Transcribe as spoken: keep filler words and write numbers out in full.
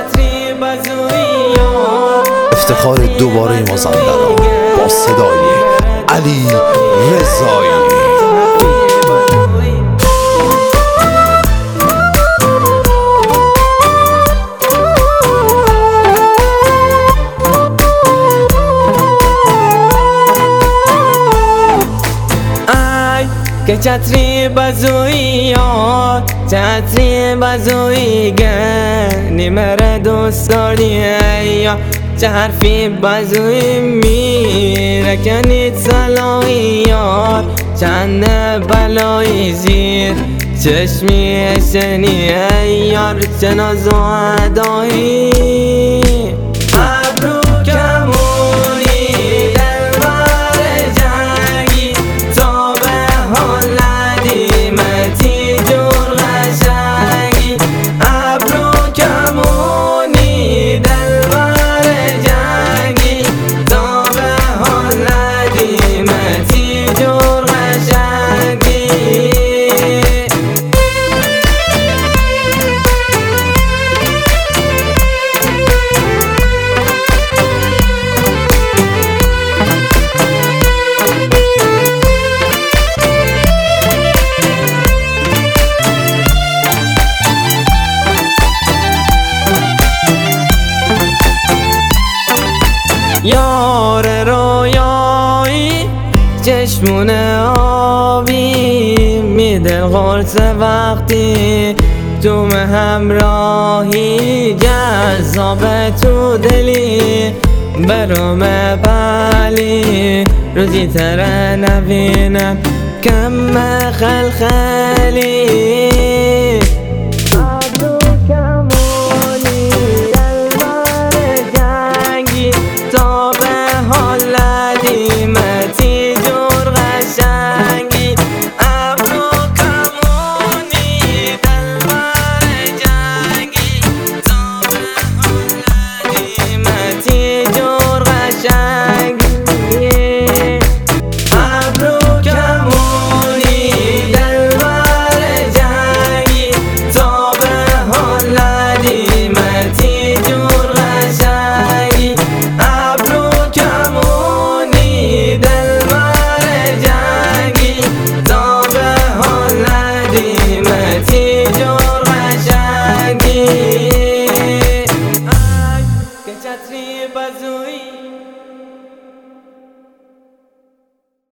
افتخار دوباره مازندران با صدای علی رضایی. که چتری بزویی ها چتری بزویی گنی مره دوست داری یا چه حرفی بزویی میره کنید سلایی یار چند بلایی زیر چشمی شنی یار چه ناز و ادایی ابرو کمونی یار رویایی چشمون آبی میدل قرص وقتی تو همراهی جذاب تو دلی برام پلی روزی تره نبینم کم خلخلی